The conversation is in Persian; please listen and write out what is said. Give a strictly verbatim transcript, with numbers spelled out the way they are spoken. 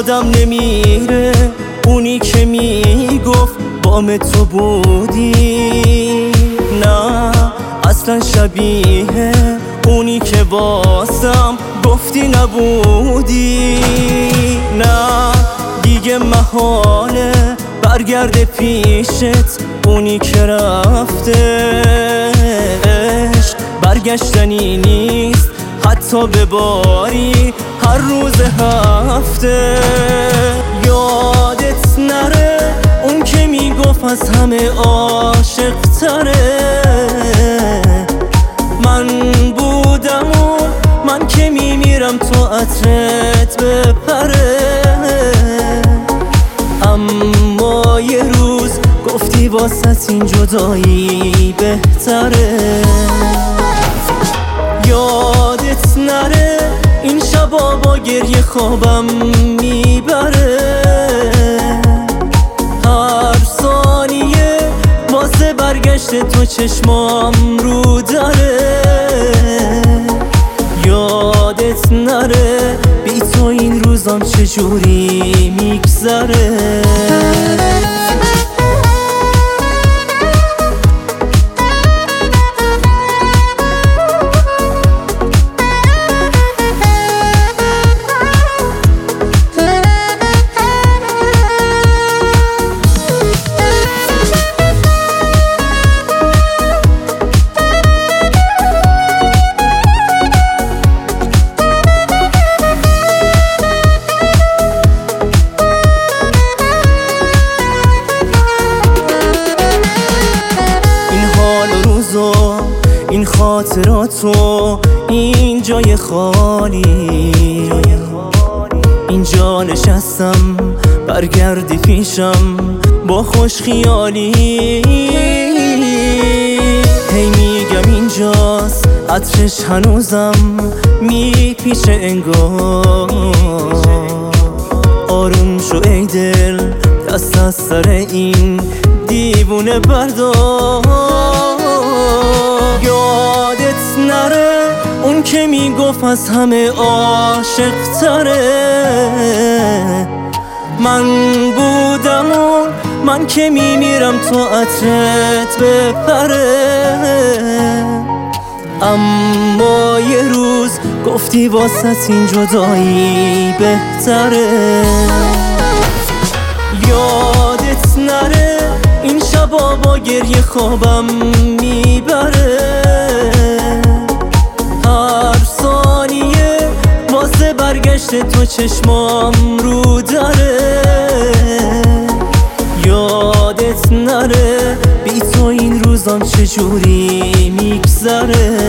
یادم نمیره اونی که میگفت بام تو بودی، نه اصلا شبیه اونی که واسم گفتی نبودی. نه دیگه محاله برگرده پیشت اونی که رفته، عشق برگشتنی نیست حتی به باری هر روز هفته. یادت نره اون که میگفت از همه عاشق تره من بودم و من که میمیرم تو عطرت بپره. اما یه روز گفتی واسه این جدایی بهتره. یادت نره این شبا با گریه خوابم میبره، هر ثانیه واسه برگشت تو چشمام رو داره. یادت نره بی تو این روزام چجوری میگذره. این خاطراتو این جای خالی، اینجا نشستم برگردی پیشم با خوش خیالی. هی میگم اینجاست عطرش هنوزم میپیشه انگار. آروم شو ای دل دست از سر این دیوونه بردار. یادت نره اون که میگفت از همه عاشق تره من بودم و من که میمیرم تو عطرت بپره. اما یه روز گفتی واسه این جدایی بهتره. یادت نره این شبا با گریه خوابم میبره، هر ثانیه واسه برگشت تو چشمام رو داره. یادت نره بی تو این روزام چجوری میگذره.